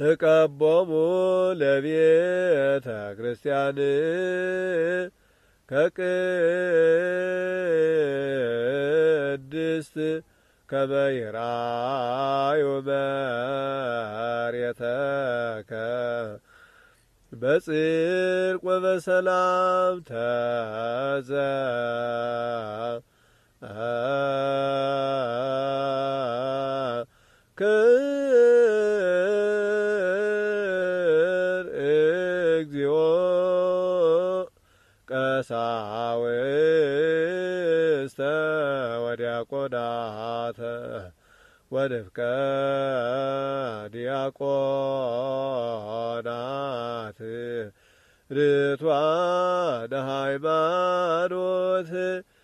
እቀቦሙ ለቤተ ክርስቲያን ከቅድስት ከመ ይርአዩ መሬተከ በጽድቅ ወበሰላም ክር እግዚኦ ቀሳውስተ ወዲያቆናተ ወንፍቀ ዲያቆናት ርቱዓነ ሃይማኖት